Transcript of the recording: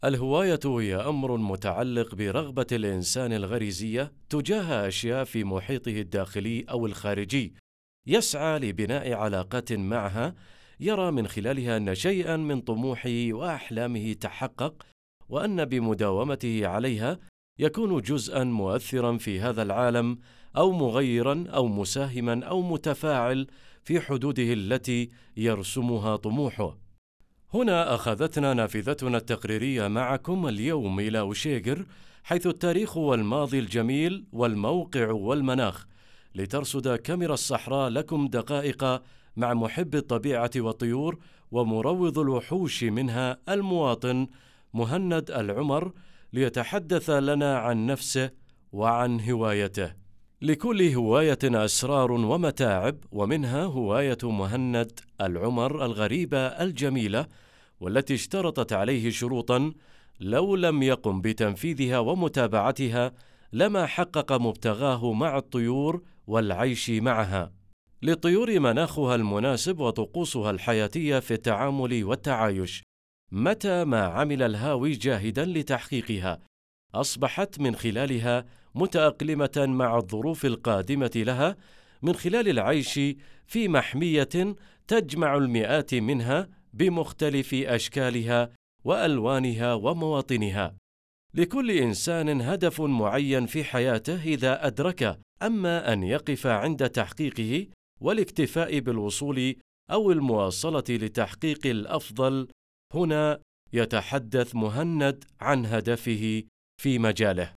الهواية هي أمر متعلق برغبة الإنسان الغريزية تجاه أشياء في محيطه الداخلي أو الخارجي، يسعى لبناء علاقات معها، يرى من خلالها أن شيئًا من طموحه وأحلامه تحقق، وأن بمداومته عليها يكون جزءًا مؤثرًا في هذا العالم، أو مغيرًا أو مساهمًا أو متفاعل في حدوده التي يرسمها طموحه. هنا أخذتنا نافذتنا التقريرية معكم اليوم إلى أوشيغر، حيث التاريخ والماضي الجميل والموقع والمناخ، لترصد كاميرا الصحراء لكم دقائق مع محب الطبيعة والطيور ومروض الوحوش منها المواطن مهند العمر، ليتحدث لنا عن نفسه وعن هوايته. لكل هواية أسرار ومتاعب، ومنها هواية مهند العمر الغريبة الجميلة، والتي اشترطت عليه شروطا لو لم يقم بتنفيذها ومتابعتها لما حقق مبتغاه مع الطيور والعيش معها. للطيور مناخها المناسب وطقوسها الحياتية في التعامل والتعايش. متى ما عمل الهاوي جاهدا لتحقيقها، أصبحت من خلالها متأقلمة مع الظروف القادمة لها، من خلال العيش في محمية تجمع المئات منها بمختلف أشكالها وألوانها ومواطنها. لكل إنسان هدف معين في حياته إذا أدركه، أما أن يقف عند تحقيقه والاكتفاء بالوصول أو المواصلة لتحقيق الأفضل، هنا يتحدث مهند عن هدفه في مجاله.